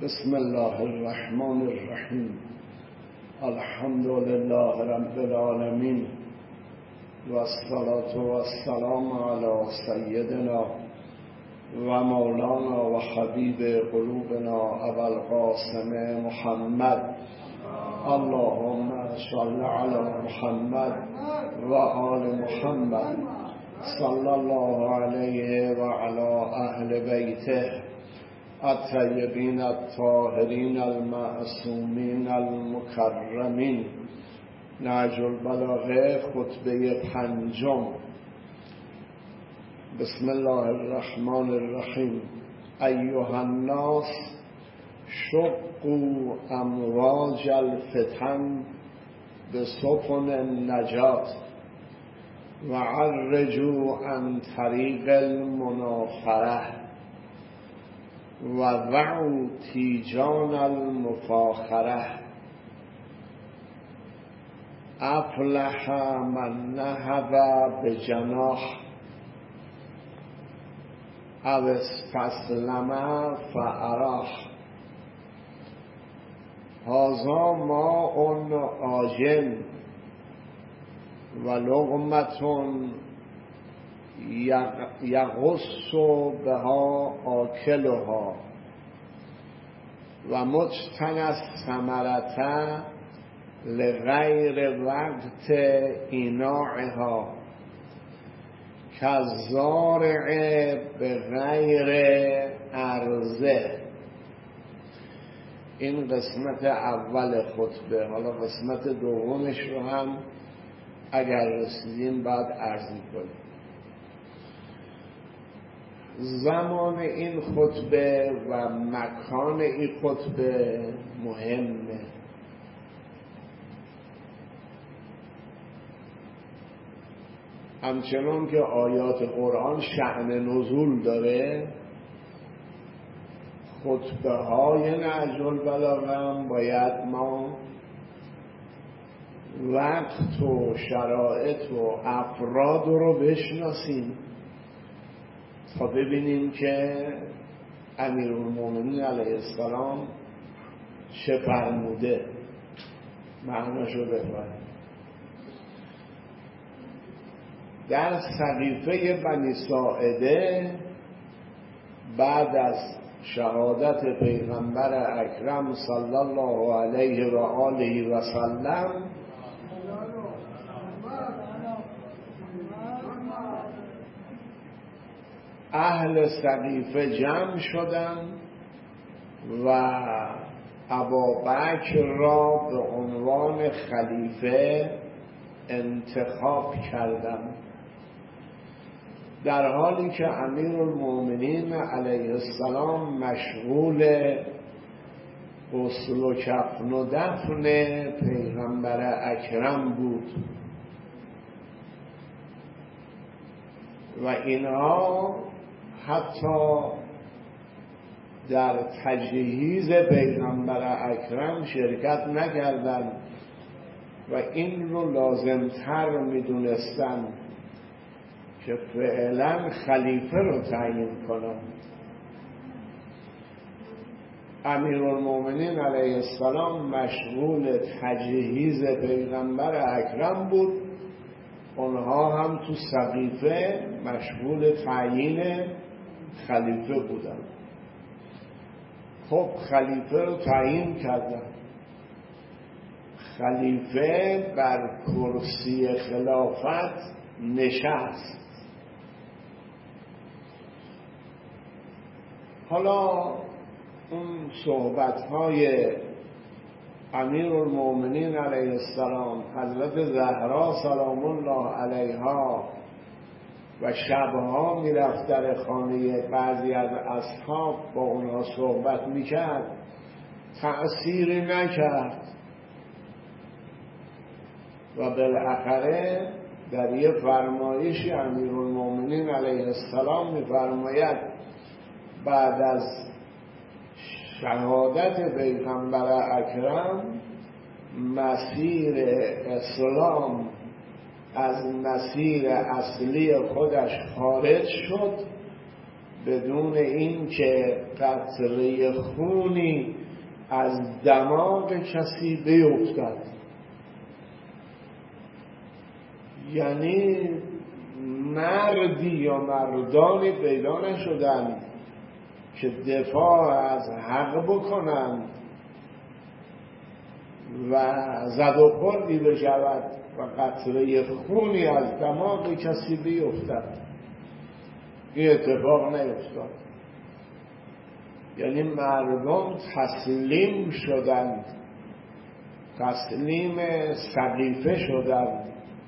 بسم الله الرحمن الرحیم. الحمد لله رب العالمین و الصلاة و السلام علی سیدنا و مولانا و حبیب قلوبنا ابا القاسم محمد. اللهم صل علی محمد و آل محمد صلی الله علیه و علی اهل بیته الطیبین الطاهرین المعصومین المکرمین. نهج البلاغه خطبه پنجم. بسم الله الرحمن الرحیم. ایها الناس شقوا امواج الفتن بسفن النجات و عرجوا عن طریق المنافره و ضعوا تیجان المفاخره. افلح من نهض بجناح او استسلم فاراح. هذا ماء آجن و لقمة یغص بها آکلها و مجتنی الثمرة لغیر وقت ایناعها کالزارع بغیر عرضه. این قسمت اول خطبه. حالا قسمت دومش رو هم اگر رسیدیم بعد عرض می‌کنیم. زمان این خطبه و مکان این خطبه مهمه. همچنان که آیات قرآن شأن نزول داره، خطبه های نهج البلاغه هم باید ما وقت و شرایط و افراد رو بشناسیم تا ببینیم که امیرالمومنین علیه السلام چه فرموده، معناشو بفهمیم. در سقیفه بنی ساعده بعد از شهادت پیغمبر اکرم صلی الله علیه و آله و سلم اهل سقیفه جمع شدند و ابابکر را به عنوان خلیفه انتخاب کردند، در حالی که امیرالمومنین علیه السلام مشغول غسل و کفن و دفن پیغمبر اکرم بود و اینها حتی در تجهیز پیغمبر اکرم شرکت نکردند و این رو لازمتر میدونستند که فعلا خلیفه رو تعیین کنند. امیرالمومنین علیه السلام مشغول تجهیز پیغمبر اکرم بود، اونها هم تو سقیفه مشغول تعیین خلیفه بودن. خب خلیفه رو تعیین کردن. خلیفه بر کرسی خلافت نشست. حالا اون صحبت‌های امیرالمومنین علیه السلام، حضرت زهرا سلام الله علیها و شبها میرفت در خانه بعضی از اصحاب با اونها صحبت میکرد، تأثیری نکرد و بالاخره در یه فرمایشی امیرالمومنین علیه السلام میفرماید بعد از شهادت پیغمبر اکرم مسیر اسلام از مسیر اصلی خودش خارج شد بدون این که قطره خونی از دماغ کسی بیفتد. یعنی مردی یا مردانی پیدا نشدند که دفاع از حق بکنند و زد و خوردی بشود و قطره خونی از دماغ کسی بیفتد. این اتفاق نیفتاد. یعنی مردم تسلیم شدند، تسلیم سقیفه شدند.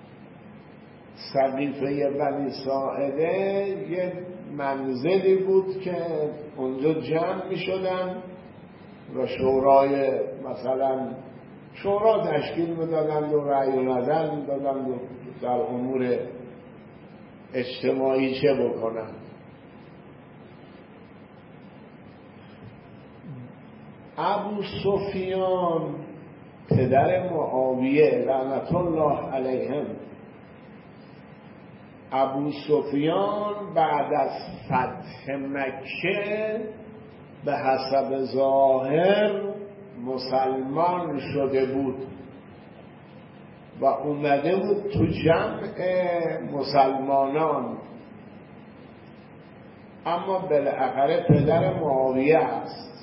سقیفه بنی ساعده یه منزلی بود که اونجا جمع می شدن و شورای مثلا شورا تشکیل می دادند و رأی و نظر می دادند و در امور اجتماعی چه بکنند. ابو سفیان پدر معاویه لعنت الله علیهم، ابو سفیان بعد از فتح مکه به حسب ظاهر مسلمان شده بود و اومده بود تو جمع مسلمانان، اما بالاخره پدر معاویه است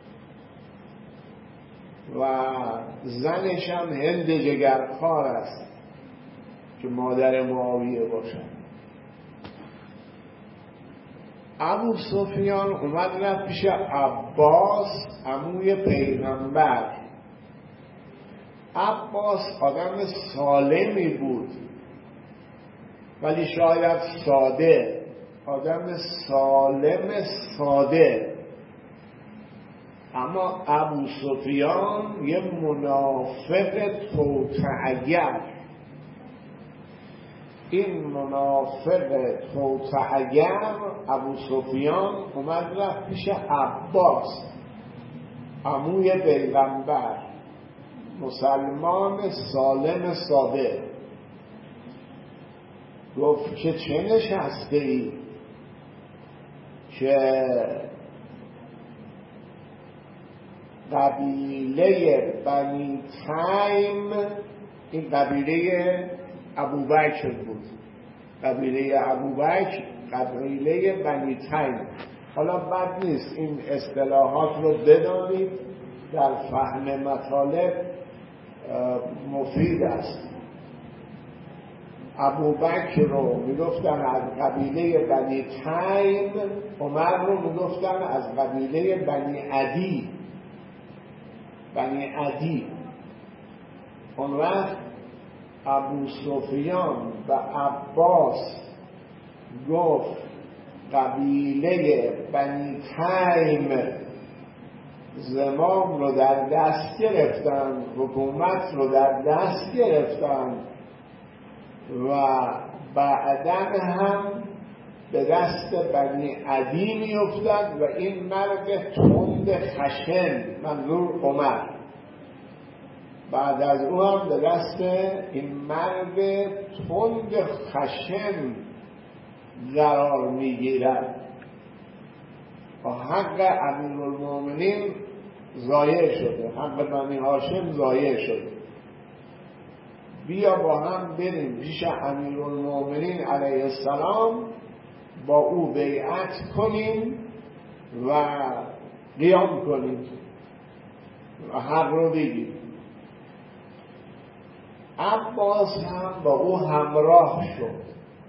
و زنش هم هند جگرخوار است که مادر معاویه باشد. ابو سفیان اومد رفت پیش عباس عموی پیغمبر. عباس آدم سالمی بود ولی شاید ساده، آدم سالم ساده، اما ابو سفیان یه منافق توطئه‌گر. این منافق توطئه‌گر ابو سفیان اومد رفت پیش عباس عموی پیغمبر، مسلمان سالم ساده، گفت که چه نشسته ای که قبیله بنی تیم، این قبیله ابوبکر بود، قبیله ابوبکر قبیله بنی تیم. حالا بد نیست این اصطلاحات رو بدانید، در فهم مطالب مفید است. ابوبکر رو میگفتن از قبیله بنی تیم، عمر رو میگفتن از قبیله بنی عدی. بنی عدی. اون وقت ابو سفیان و عباس گفت قبیله بنی تیم زمام رو در دست گرفتن، حکومت رو در دست گرفتن و بعداً هم به دست بنی عدی می افتد و این مرد تند خشن، منظور عمر، بعد از او هم به دست این مرد تند خشن قرار می گیرد و حق امیرالمومنین ضایع شده، حق بنی هاشم ضایع شده. بیا با هم بریم پیش امیرالمومنین علیه السلام، با او بیعت کنیم و قیام کنیم و حق رو بگیم. عباس هم با او همراه شد،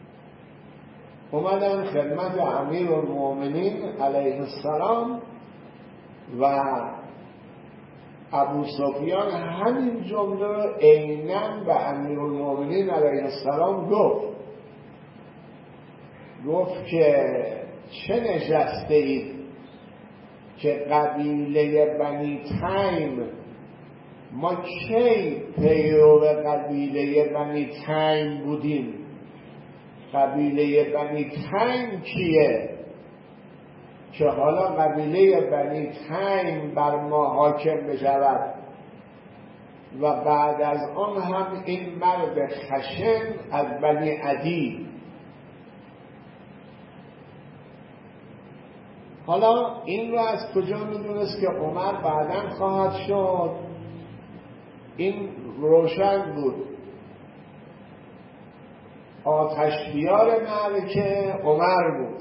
اومدن خدمت امیرالمومنین علیه السلام و ابو سفیان همین جمله رو عیناً به امیرالمومنین علیه السلام گفت که چه نشسته اید که قبیله بنی تیم، ما کی پیرو قبیله بنی تیم بودیم؟ قبیله بنی تیم کیه که حالا قبیله بنی تیم بر ما حاکم بشود و بعد از آن هم این مرد خشن از بنی عدی. حالا این رو از کجا میدونست که عمر بعداً خواهد شد؟ این روشن بود. آتش‌بیار معرکه عمر بود،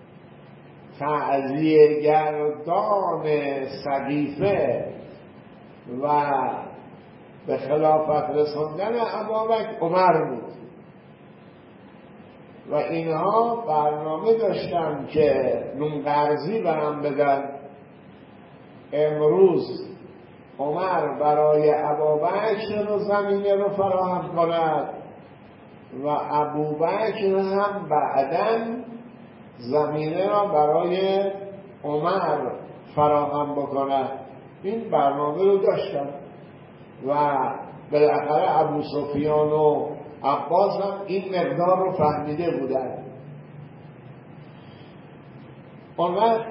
تعزیه گردان سقیفه و به خلافت رساندن ابوبکر عمر بود و اینها برنامه داشتن که نون قرضی برام بدن. امروز عمر برای ابوبکر رو زمینه رو فراهم کند و ابوبکر هم بعداً زمینه را برای عمر فراهم بکند. این برنامه رو داشتن و بالاخره ابو سفیان و عباس هم این مقدار رو فهمیده بودن. اون وقت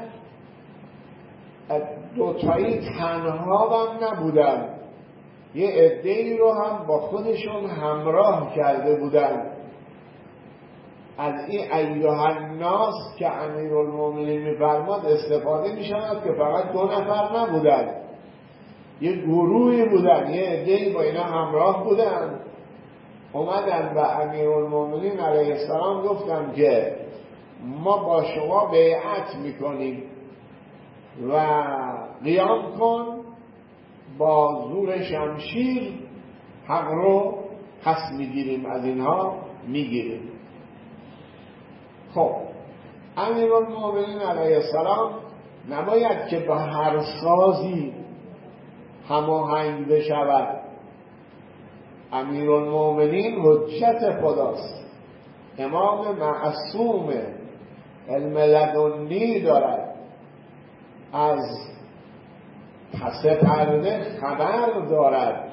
دوتایی تنها هم نبودن، یه عده‌ای رو هم با خودشون همراه کرده بودن. از این ایها الناس که امیرالمومنین می‌فرماد استفاده می‌شود که فقط 2 نفر نبودن، یه گروهی بودن، یه عده‌ای با اینا همراه بودن. اومدن و امیرالمومنین علیه السلام گفتن که ما با شما بیعت میکنیم و قیام کن، با زور شمشیر حق رو پس میگیریم، از اینها میگیریم. خب امیرالمومنین علیه السلام نباید که با هر سازی هماهنگ بشود. امیرالمومنین حجت خداست، امام معصوم، علم لدنی دارد، از پس پرده خبر دارد،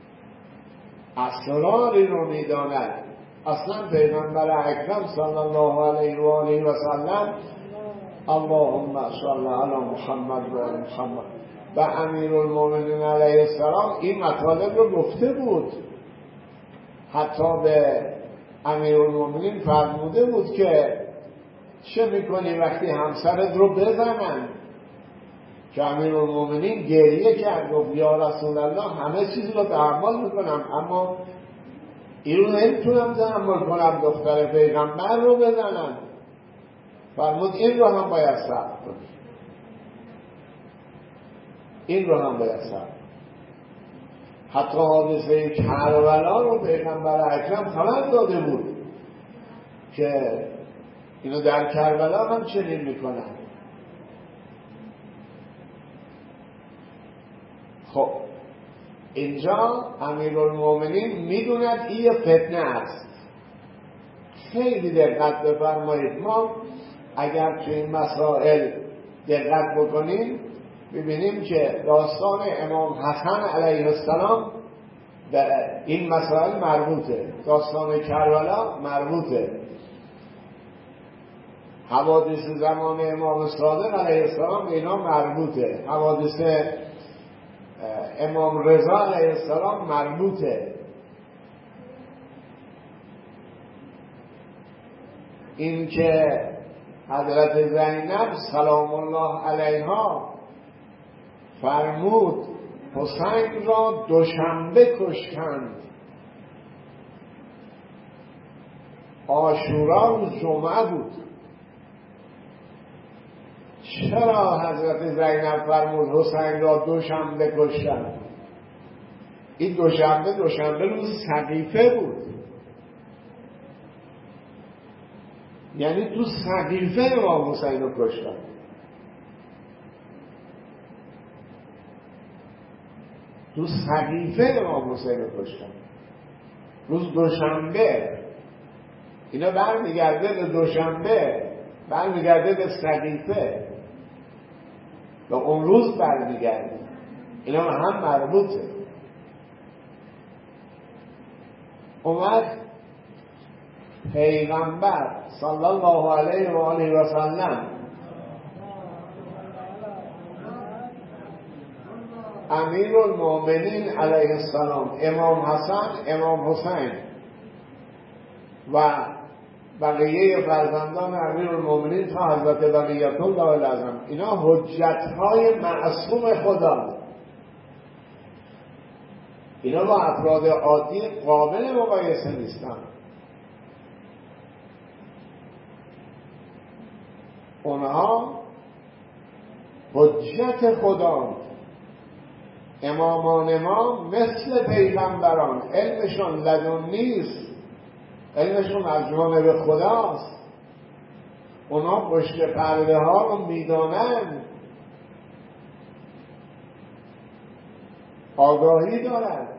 اسراری رو میداند. اصلا پیغمبر اکرم صلی الله علیه و آله و سلم اللهم صل علی محمد و آل محمد و امیرالمومنین علیه السلام این مطالب رو گفته بود. حتی به امیرالمومنین فرموده بود که چه میکنی وقتی همسرت رو بزنن؟ که امیرالمومنین گریه کرد، گفت یا رسول الله همه چیز رو تحمل میکنم اما این رو نمیتونم تحمل کنم دختر پیغمبر رو بزنن. فرمود این رو هم باید صبر کنی، این رو هم باید صبر. حتی حادثه کربلا رو پیغمبر اکرم خبر داده بود که اینو در کربلا هم چنین میکنن. خب اینجا امیرالمومنین میدوند این فتنه است. خیلی دقت بفرمایید، ما اگر تو این مسائل دقت بکنیم ببینیم که داستان امام حسن علیه السلام به این مسائل مربوطه، داستان کربلا مربوطه، حوادث زمان امام صادق علیه السلام اینا مربوطه، حوادث امام رضا علیه السلام مربوطه. این که حضرت زینب سلام الله علیها فرمود حسین را دوشنبه کشتند، عاشورا روز جمعه بود. چرا حضرت زینب فرمود حسین را دوشنبه کشتند؟ این دوشنبه روز سقیفه بود، یعنی تو سقیفه امام حسین رو کشتند. تو سقیفه امام حسین رو کشتند روز دوشنبه. اینا برمیگرده به دوشنبه، برمیگرده به سقیفه و اون روز برمیگرده، اینا هم مربوطه. اومد پیغمبر صلی الله علیه و آله و سلم امیرالمومنین علیه السلام، امام حسن، امام حسین و بقیه فرزندان امیرالمومنین تا حضرت بقیت الله العظم، اینا حجت‌های معصوم خدا، اینا با افراد عادی قابل مقایسه نیستن. اونها حجت خدا. امامان ما مثل پیغمبران، علمشون لدن نیست، علمشون از جانب خداست. اونا پشت پرده ها رو میدانن، آگاهی دارن.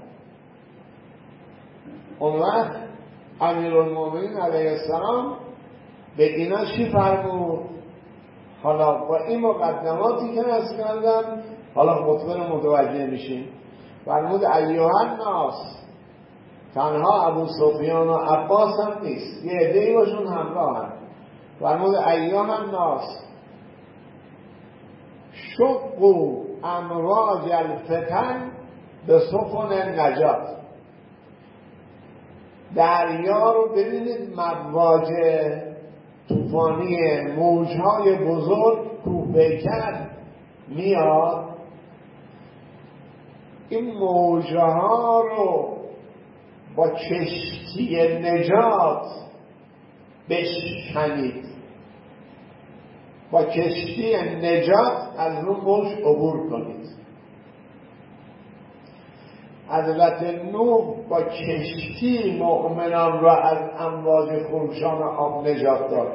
اون وقت امیرالمومنین علیه السلام به اینا چی فرمود؟ حالا با این مقدماتی که از کردم حالا خطبه رو متوجه میشیم. فرمود ایها الناس، تنها ابو سفیان و عباس هم نیست، یه عده‌ای باشون همراه هم. فرمود ایها الناس شقوا امواج الفتن به سفن النجات. دریا رو ببینید مواج طوفانی، موجهای بزرگ کوهپیکر میاد، این موجها رو با کشتی نجات بشکنید، با کشتی نجات از اون موج عبور کنید. حضرت نوح با کشتی مؤمنان را از امواج خروشان آب نجات داد.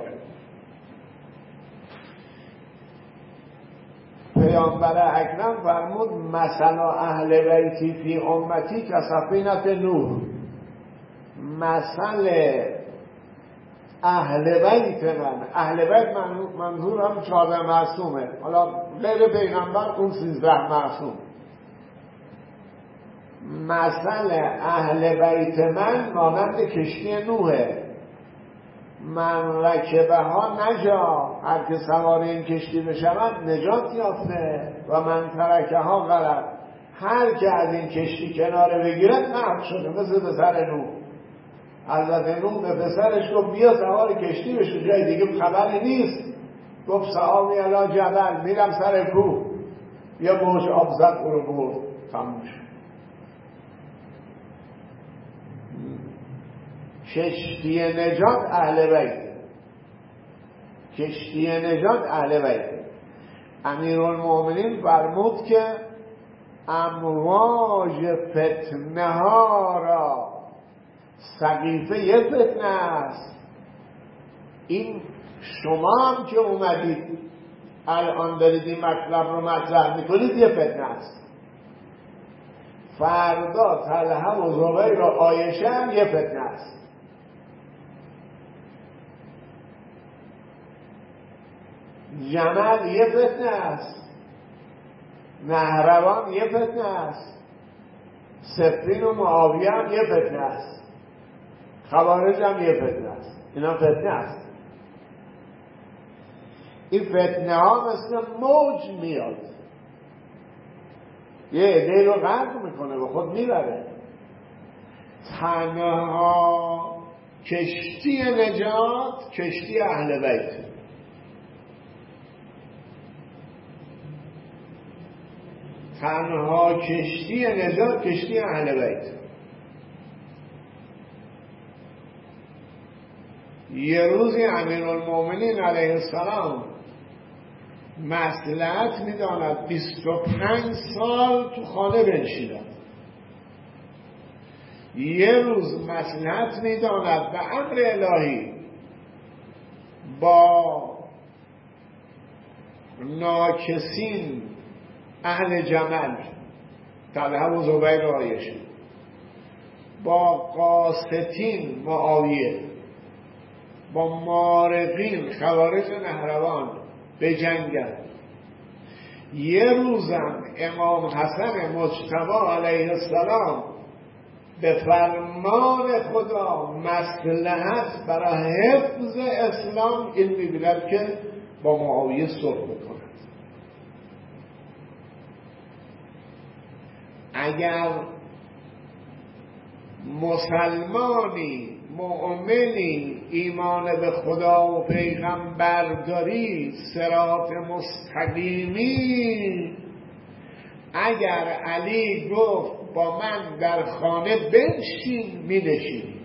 پیامبر اکرم فرمود مثل اهل بیتی فی امتی که سفینه نوح. مثل اهل بیت من، اهل بیت منظور هم 14 معصومه، حالا غیر پیغمبر اون 13 معصوم. مثل اهل بیت من مانند کشتی نوحه، من رکبه ها نجا، هر که سوار این کشتی بشود نجات یافته، و من ترکه ها غرق، هر که از این کشتی کناره بگیرد غرق شده. مثل پسر نوح، حضرت نوح به پسرش گفت بیا سوار کشتی بشو، جای دیگه خبری نیست. گفت سآوی الی جبل، میرم سر کوه. بیا موج آب زد او رو برد، تموم شد. کشتی نجات اهل بیت، کشتی نجات اهل بیت. امیرالمومنین فرمود که امواج فتنه ها را، سقیفه یه فتنه است، این شما هم که اومدید الان دارید این مطلب رو مطرح میکنید یه فتنه است. فردا طلحه و زبیر و عایشه هم یه فتنه است. جمل یه فتنه است، نهروان یه فتنه است، صفین و معاویه هم یه فتنه است، خوارج هم یه فتنه است. اینا فتنه است. این فتنه ها مثل موج میاد، یه عده رو غرق میکنه، به خود میبره. تنها کشتی نجات کشتی اهل بیت. تنها کشتی نجات کشتی اهل بیت. یه روزی امیرالمومنین علیه السلام مصلحت میداند 25 سال تو خانه بنشیند. یه روز مصلحت میداند به امر الهی با ناکسین اهل جمل، طلحه و زبیر و عایشه، با قاستین معاویه، با مارقین خوارج نهروان به جنگل. یه روزم امام حسن مجتبی علیه السلام به فرمان خدا مصلحت برای حفظ اسلام این می‌بیند که با معاویه صلح بکند. اگر مسلمانی مؤمنی ایمان به خدا و پیغمبر داری، صراط مستقیمی، اگر علی گفت با من در خانه بنشین می‌نشینی،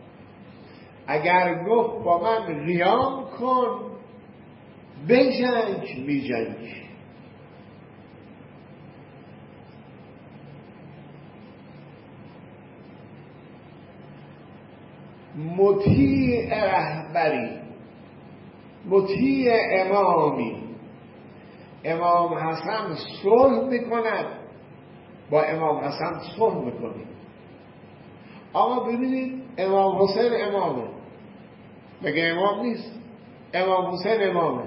اگر گفت با من قیام کن بجنگ می‌جنگی. مطیع رهبری، مطیع امامی، امام حسن صلح میکند، با امام حسن صلح میکنی. آقا ببینید امام حسین امامه، مگه امام نیست؟ امام حسین امامه.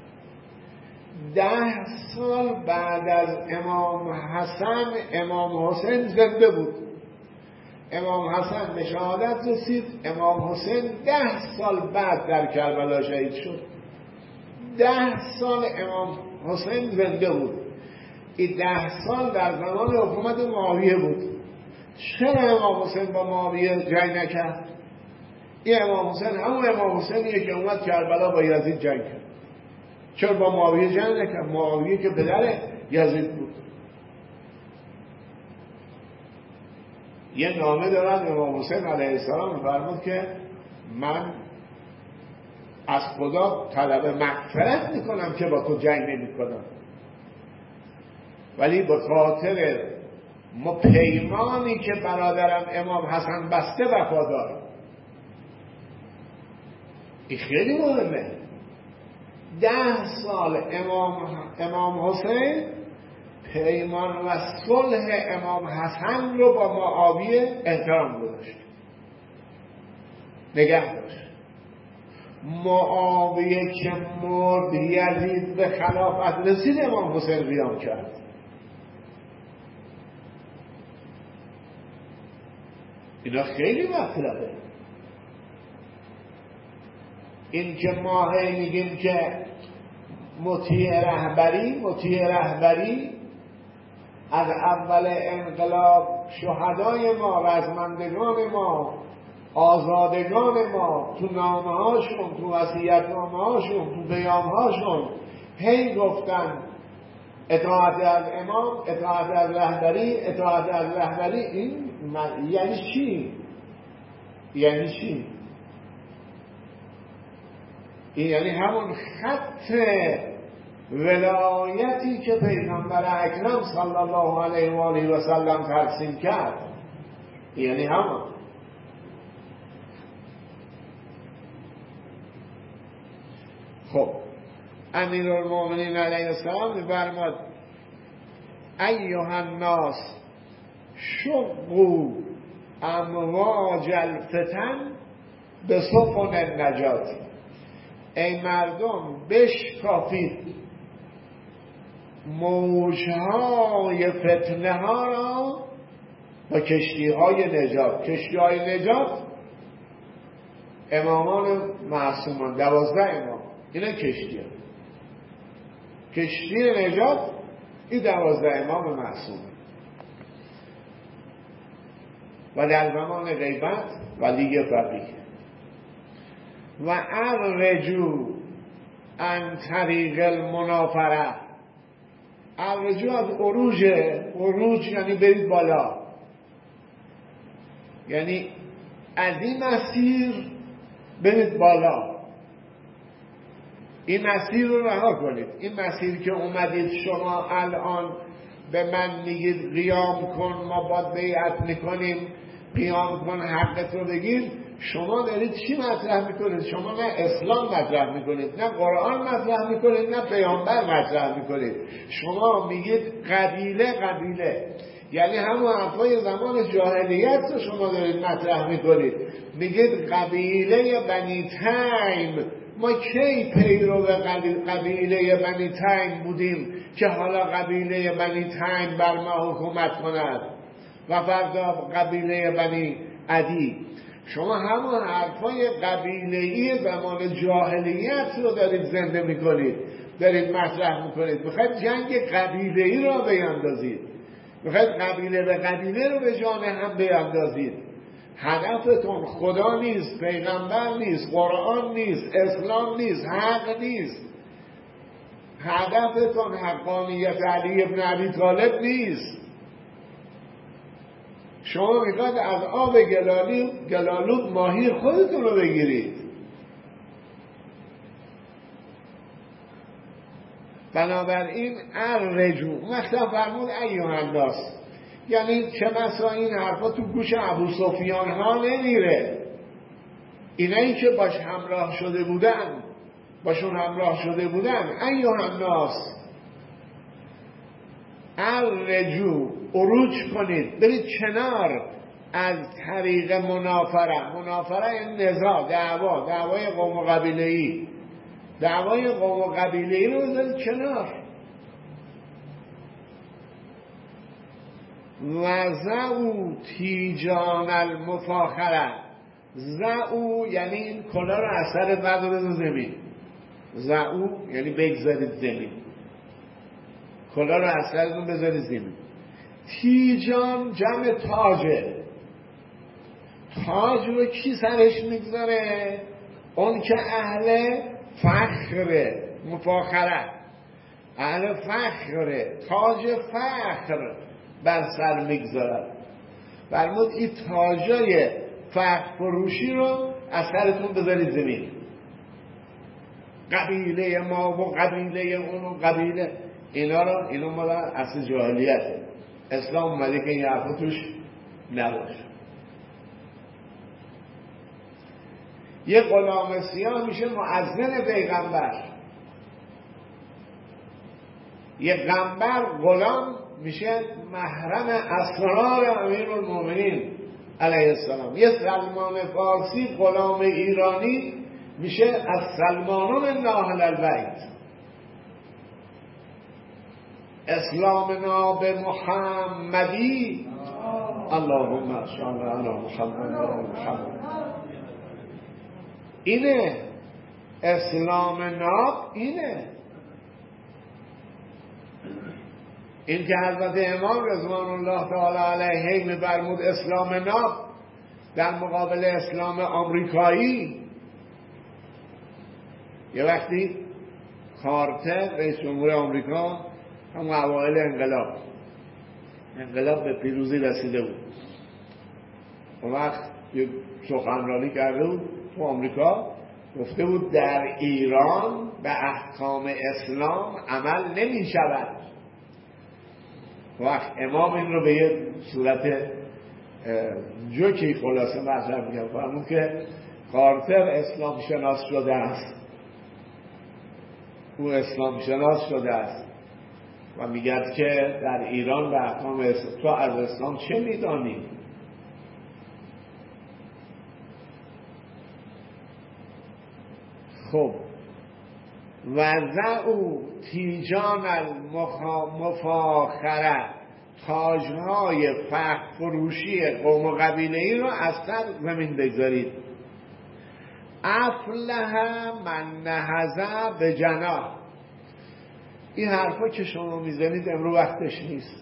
10 سال بعد از امام حسن امام حسین زنده بود. امام حسن به شهادت رسید، امام حسین 10 سال بعد در کربلا شهید شد. 10 سال امام حسین زنده بود. این 10 سال در زمان حکومت معاویه بود. چرا امام حسین با معاویه جنگ نکرد؟ این امام حسین همون امام حسینیه که اومد کربلا با یزید جنگ کرد. چرا با معاویه جنگ نکرد؟ معاویه که پدر یزید بود. یه نامه دارن امام حسین علیه السلام می‌فرمود که من از خدا طلب مغفرت میکنم که با تو جنگ نمی‌کنم، ولی به خاطر پیمانی که برادرم امام حسن بسته وفادارم. این خیلی مهمه. 10 سال امام حسین پیمان و صلح امام حسن رو با معاویه احترام گذاشت، نگه داشت. معاویه که مرد، یزید به خلافت رسید، امام حسین قیام کرد. اینا خیلی مطلبه. این که ما میگیم که مطیع رهبری از اول انقلاب شهدای ما، رزمندگان ما، آزادگان ما، تو نامه هاشون، تو وصیت نامه هاشون، تو پیام هاشون هی گفتن اطاعت از امام، اطاعت از رهبری. این یعنی چی؟ این یعنی همون خط ولایتی که پیغمبر اکرم صلی الله علیه و آله و سلم ترسیم کرد. یعنی همون. خب امیرالمومنین علیه السلام می‌فرماد ایها الناس شقوا امواج الفتن به سفن النجات. ای مردم بشکافید موجهای فتنه ها را با کشتی های نجات. کشتی های نجات امامان معصومان، 12 امام، اینا کشتی ها. کشتی نجات این 12 امام معصوم. و در زمان غیبت ولی فقیه و الرجوع عن طریق المنافره. الرجوع از عروج یعنی برید بالا، یعنی از این مسیر برید بالا، این مسیر رو رها کنید. این مسیر که اومدید شما الان به من میگید قیام کن، ما باید بیعت میکنیم، قیام کن حقت رو بگیر. شما دارید چی مطرح میکنید؟ شما نه اسلام مطرح میکنید، نه قرآن مطرح میکنید، نه پیامبر مطرح میکنید. شما میگید قبیله، یعنی همون حرفای زمان جاهلیت رو شما دارید مطرح میکنید. میگید قبیله بنی تیم. ما کی پیرو قبیله بنی تیم بودیم که حالا قبیله بنی تیم بر ما حکومت کند و فردا قبیله بنی عدی؟ شما همون حرفای قبیله‌ای زمان جاهلیت رو دارید زنده میکنید، دارید مطرح میکنید. میخواید جنگ قبیله‌ای رو بیندازید، میخواید قبیله به قبیله رو به جان هم بیندازید. هدفتون خدا نیست، پیغمبر نیست، قرآن نیست، اسلام نیست، حق نیست، هدفتون حقانیت علی ابن ابی طالب نیست. شما میخواد از آب گلالود ماهی خودتون رو بگیرید. بنابراین الرجوع مثلا فرمود ایها الناس، یعنی چه بسا این حرفا تو گوش ابو سفیان ها نمیره. اینایی که باشون همراه شده بودن ایها الناس الرجوع، عروج کنید، برید کنار از طریق منافره این نزاع، دعوای قوم و قبیله‌ای، دعوای قوم و قبیله‌ای رو بذارید کنار. و زعو تیجان المفاخره، زعو یعنی این کلا رو از سر بردارید زمین، زعو یعنی بگذارید زمین، کلا رو از سرتون بذارید زمین. تیجان جمع تاجه، تاج رو کی سرش میگذاره؟ اون که اهل فخره، مفاخره، اهل فخره، تاج فخر بر سر میگذارد. فرمود این تاجای فخر فروشی رو از سرتون بذارید زمین. قبیله ما و قبیله اون و قبیله اینا مال اصل جاهلیته. اسلام اومده که این حرفا توش نباشه. یه غلام سیاه میشه مؤذن پیغمبر، یه غمبر غلام میشه محرم اسرار امیرالمومنین علیه السلام. یه سلمان فارسی غلام ایرانی میشه از سلمانون ناهل البیت. اسلامنا به محمدی، اللهم صل علی محمد و محمد. اینه اسلام ناب، اینه این که حضرت امام رضوان الله تعالی علیه می‌فرمود اسلام ناب در مقابل اسلام آمریکایی. یه وقتی کارتر رئیس جمهور آمریکا هم اوایل انقلاب به پیروزی رسیده بود، اون وقت یه سخنرانی کرده بود تو آمریکا، گفته بود در ایران به احکام اسلام عمل نمی شود. وقت امام این رو به یه صورت جوکی خلاصه مطرح می‌کنه، فرمود که کارتر اسلام شناس شده است، او اسلام شناس شده است و میگه که در ایران به احکام اسلام، تو از اسلام چه میدانی؟ خب وضعوا تیجان المفاخره، تاجهای فخر فروشی قوم و قبیله ای رو از سر زمین بگذارید. افلح من نهض به جناح. این حرفا که شما میزنید امروز وقتش نیست.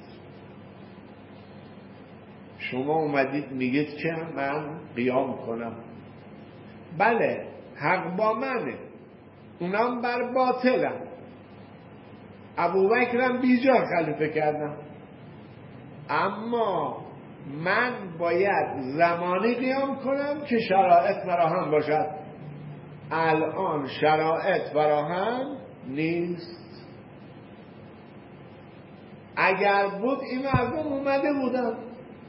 شما اومدید میگید که من قیام کنم، بله حق با منه، اونم بر باطلم. ابوبکرم بیجا خلیفه کردم، اما من باید زمانی قیام کنم که شرایط فراهم باشد. الان شرایط فراهم نیست. اگر بود این مردم اومده بودن،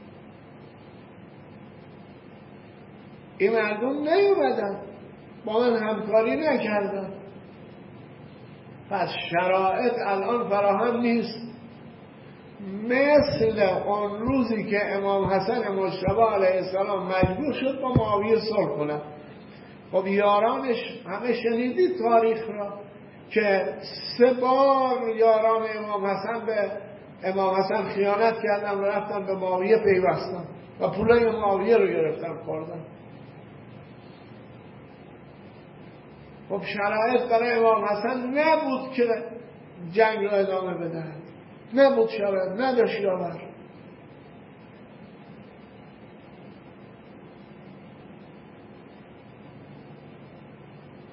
این مردم نیومدن، با من همکاری نکردن. پس شرایط الان فراهم نیست. مثل اون روزی که امام حسن مجتبی علیه السلام مجبور شد با معاویه صلح کنه. خب یارانش همه شنیدید تاریخ را که 3 بار یاران امام حسن به امام حسن خیانت کردن و رفتن به معاویه پیوستن و پولای معاویه رو گرفتن خوردن. خب شرایط برای امام حسن نبود که جنگ رو ادامه بدهد، نبود، شرایط نداشت یاور.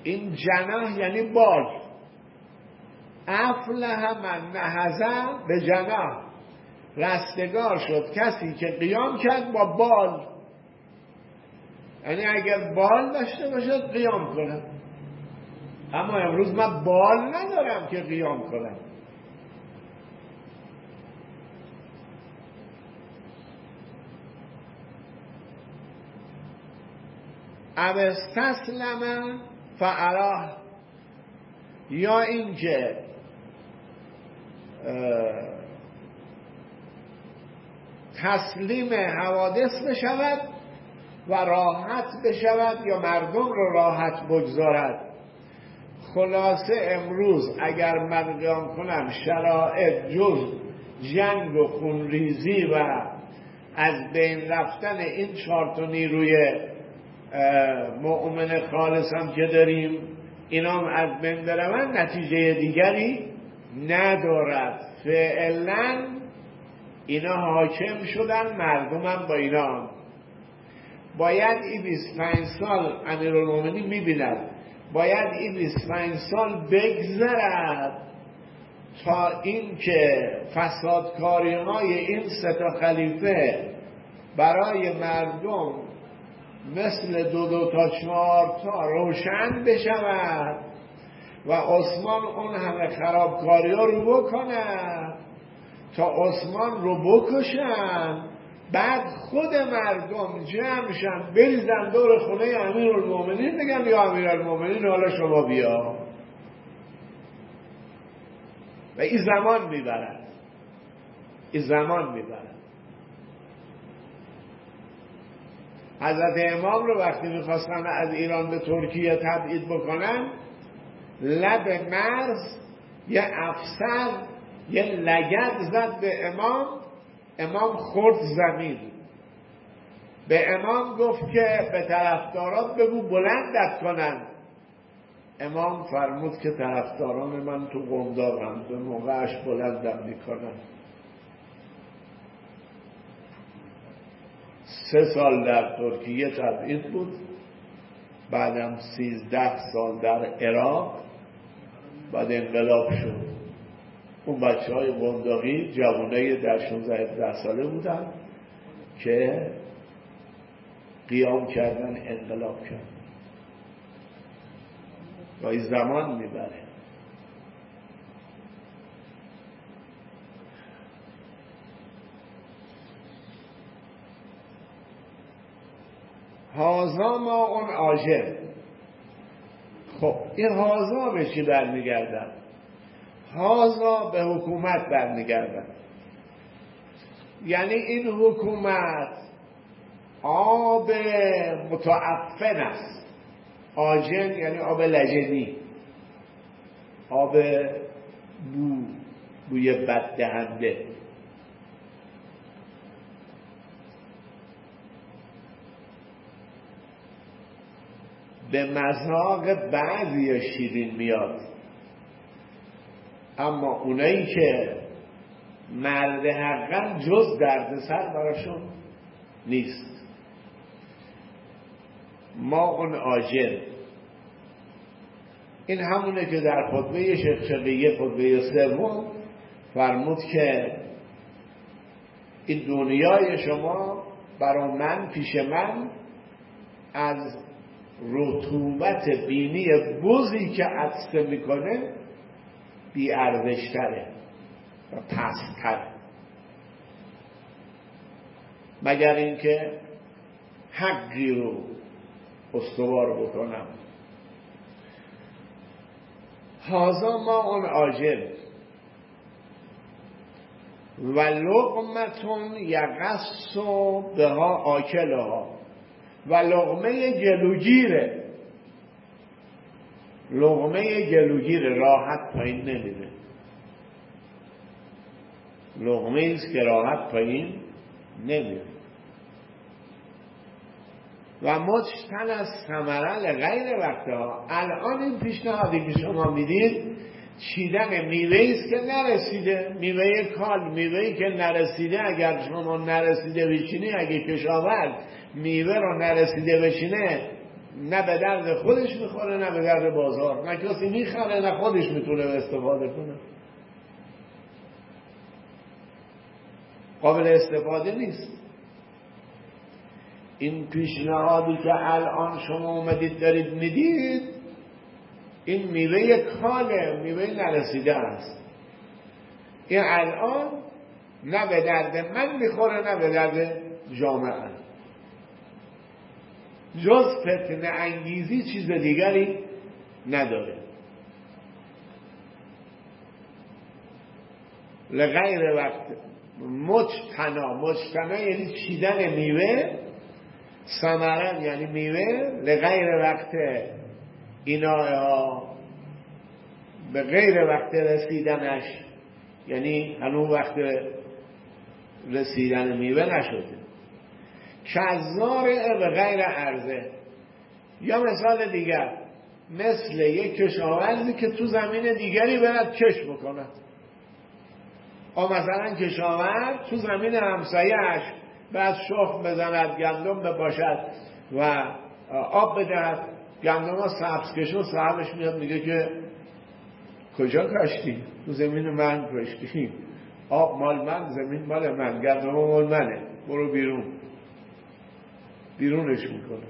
این جناح یعنی بال. افلح من نهض به جناح، رستگار شد کسی که قیام کرد با بال. یعنی اگر بال داشته باشد قیام کنم، اما امروز من بال ندارم که قیام کنم. او استسلم فعلاه، یا اینکه تسلیم حوادث بشود و راحت بشود یا مردم رو راحت بگذارد. خلاصه امروز اگر من قیام کنم شرایط جز جنگ و خونریزی و از بین رفتن این 4 نیروی مؤمن خالص هم که داریم اینا هم از بین برون، نتیجه دیگری ندارد. فعلا اینا حاکم شدن، مردم هم با اینا هم. باید این 25 سال امیرالمومنین میبیند، باید این 25 سال بگذرد تا اینکه فسادکاری های این 3 خلیفه برای مردم مثل 2 تا 4 تا روشن بشود و عثمان اون همه خرابکاری ها رو بکند تا عثمان رو بکشن، بعد خود مردم جمعشن بریزن دور خونه امیرالمومنین بگن یا امیرالمومنین حالا شما بیا. و این زمان میبرد، این زمان میبرد. حضرت امام رو وقتی میخواستن از ایران به ترکیه تبعید بکنن، لب مرز یه افسر یه لگد زد به امام، امام خورد زمین. به امام گفت که به طرفدارات بگو بلندت کنن. امام فرمود که طرفداران من تو قنداقم، به موقعش بلندم میکنن. 3 سال در ترکیه تبعید بود، بعدم 13 سال در عراق، بعد انقلاب شد. اون بچه های قنداقی جوانه در 16-17 ساله بودن که قیام کردن، انقلاب کردن. و این زمان میبره. هازا ما اون آجر. خب این هازا به چی برمیگردن؟ هازا به حکومت برمیگردن. یعنی این حکومت آب متعفن است. آجن یعنی آب لجنی، آب بوی بد دهنده. به مذاق بعضی شیرین میاد، اما اونایی که مرد حقا جز دردسر براشون نیست. ما اون آجر، این همونه که در خطبه شیخ شقیه خطبه 3 فرمود که این دنیای شما برای من، پیش من، از رطوبت بینی بزی که عطسه میکنه بی ارزشتره و پست‌تر، مگر اینکه حقی رو استوار بکنم. هازا ما اون آجل و لقمتون یغص بها آکلها، و لقمه گلوگیره. لقمه گلوگیره، راحت پایین نمیره. لقمه ایست که راحت پایین نمیره. و مجتن از ثمره لغیر وقتها. الان این پیشنهادی که شما میدید چیدن میوه ایست که نرسیده، میوه کال، میوهی که نرسیده. اگر شما نرسیده بچینی، اگه کشاورز میوه رو نرسیده بچینه نه به درد خودش میخوره نه به درد بازار، نه کسی میخره نه خودش میتونه استفاده کنه، قابل استفاده نیست. این پیشنهادی که الان شما اومدید دارید میدید، این میوه کاله، میوه نرسیده است. این الان نه به درد من میخوره نه به درد جامعه، جز فتنه انگیزی چیز دیگری نداره. لغیر وقت مجتنا یعنی چیدن میوه، ثمرن یعنی میوه، لغیر وقت اینا به غیر وقت رسیدنش، یعنی هنوز وقت رسیدن میوه نشده. کزارع به غیر عرضه، یا مثال دیگر مثل یک کشاورزی که تو زمین دیگری برد کش بکند. مثلا کشاورز تو زمین همسایه‌اش بعد شخم بزند، گندم بپاشد و آب بدهد، گندم ها سبز کشون، صاحبش میاد میگه که کجا کاشتی؟ تو زمین من کاشتی، آب مال من، زمین مال من، گندم مال منه، برو بیرون. بیرونش میکنه.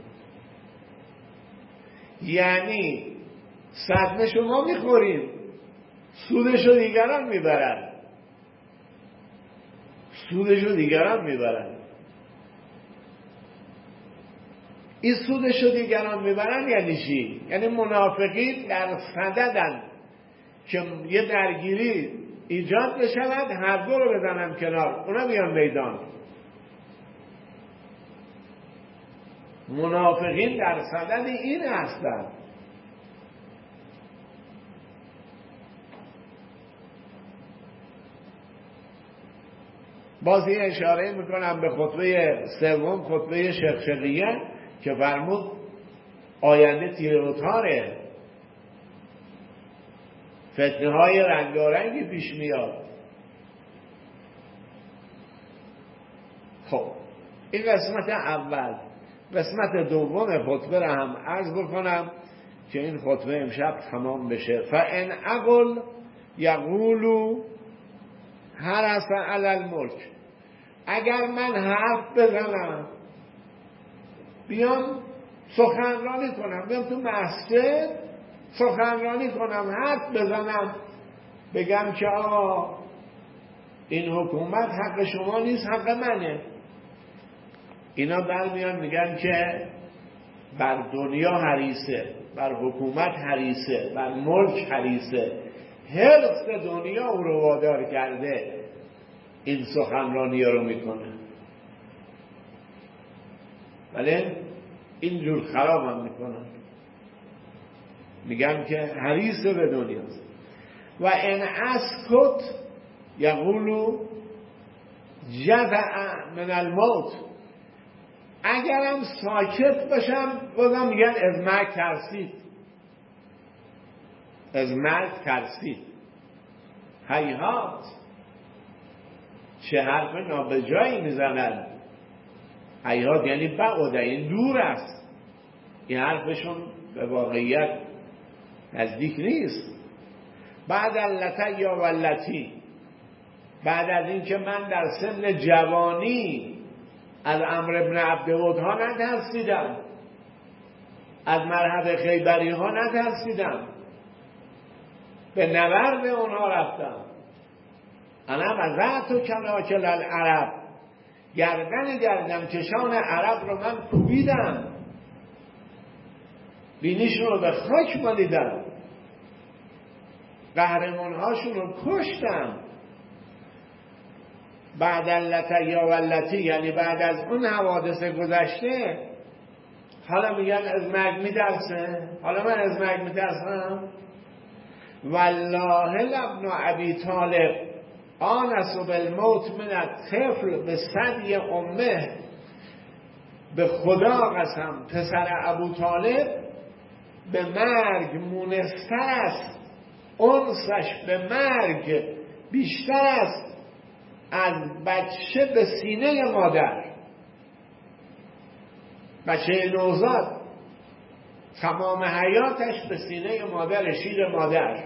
یعنی صدمه شما میخوریم، سودشو دیگران میبرن، سودشو دیگران میبرن. این سودشو دیگران میبرن یعنی چی؟ یعنی منافقین در صددن که یه درگیری ایجاد بشود، هر دو رو بزنن کنار، اونا بیان میدان. منافقین در صدد این هستند. باز یه اشاره میکنم به خطبه سوم، خطبه شقشقیه که فرمود آینده تیره و تاره، فتنه های رنگارنگی پیش میاد. خب این قسمت اول. قسمت دوم خطبه را هم عرض بکنم که این خطبه امشب تمام بشه. فان اقل یقولو حرس علی الملک، اگر من حرف بزنم، بیام سخنرانی کنم، بیام تو مسجد سخنرانی کنم، حرف بزنم، بگم که آقا این حکومت حق شما نیست، حق منه، اینا برمیان میگن که بر دنیا حریصه، بر حکومت حریصه، بر ملک حریصه، حرص دنیا او رو وادار کرده این سخنرانی رو میکنه. ولی اینجور خراب هم میکنن، میگن که حریص به دنیاست. و ان اسکت یقولو جزع من الموت، اگرم ساکت باشم بازم میگن از مرگ ترسید، از مرگ ترسید. هیهات، چه حرف نابجایی میزنن. هیهات یعنی بعده، این دور است، این حرفشون به واقعیت نزدیک نیست. بعد اللتی یا ولتی، بعد از این که من در سن جوانی از عمرو بن عبدود ها نترسیدم، از مرحب خیبری ها نترسیدم، به نبرد اونها رفتم. انا وضعت کلاکل العرب، گردن کشان عرب رو من کوبیدم، بینیشون رو به خاک مالیدم، قهرمانهاشون رو کشتم. بعد اللتی یا ولتی، یعنی بعد از اون حوادث گذشته حالا میگن از مرگ میترسه. حالا من از مرگ میترسم؟ والله لابن ابی طالب آنس بالموت من الطفل به ثدی امه، به خدا قسم پسر ابو طالب به مرگ مونستر است، انسش به مرگ بیشتر است از بچه به سینه مادر. بچه نوزاد تمام حیاتش به سینه مادر، شیر مادر.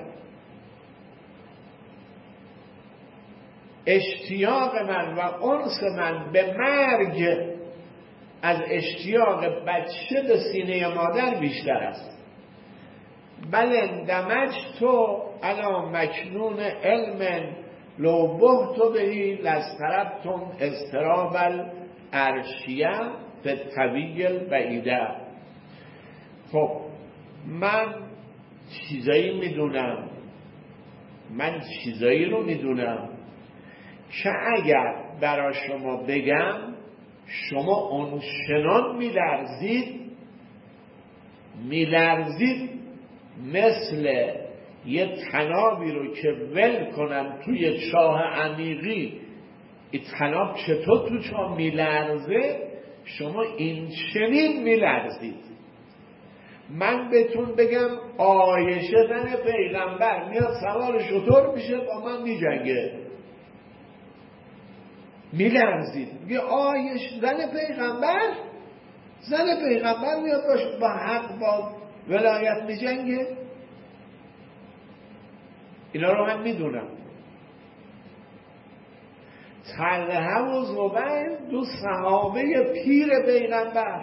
اشتیاق من و انس من به مرگ از اشتیاق بچه به سینه مادر بیشتر است. بل اندمجت علی مکنون علم لو بهت بهی لاضطربتم اضطراب العرشیه فی الطویل بعیده. خب من چیزایی رو میدونم که اگر برای شما بگم شما اونچنان میلرزید مثل یه تنابی رو که ول کنن توی چاه عمیقی، این تناب چطور تو چاه میلرزه، شما این چنین میلرزید. من بهتون بگم عایشه زن پیغمبر میاد سوار شتر میشه با من میجنگه، میلرزید. میگه عایشه زن پیغمبر میاد با حق با ولایت میجنگه. اینا رو من میدونم. طلحه و زبیر دو صحابه پیر پیغمبر،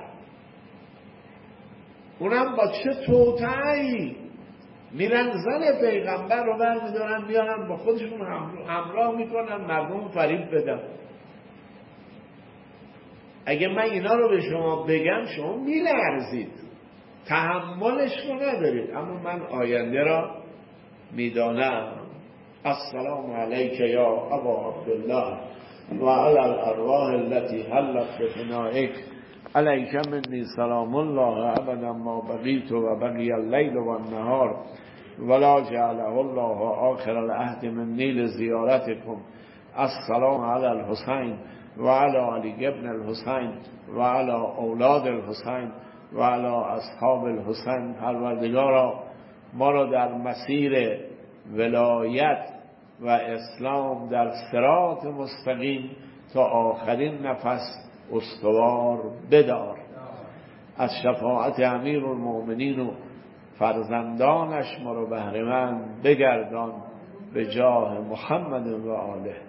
اونم با چه توطئه‌ای میرن زن پیغمبر رو برمیدارن میارن با خودشون همراه میکنن مردم فریب بدن. اگه من اینا رو به شما بگم شما میلرزید، تحملش رو ندارید. اما من آینده را میدانم. السلام علیک یا ابا عبدالله و علی الارواح التي حلت بفنائک علیک منی سلام الله ابدا ما بقیت و بقی اللیل و النهار ولا جعله الله آخر العهد منی لزیارتکم. السلام علی الحسین و علی علی ابن الحسین و علی اولاد الحسین و علی اصحاب الحسین. پروردگارا ما را در مسیر ولایت و اسلام در صراط مستقیم تا آخرین نفس استوار بدار. از شفاعت امیر المؤمنین و فرزندانش ما را بهره مند بگردان به جاه محمد و آله.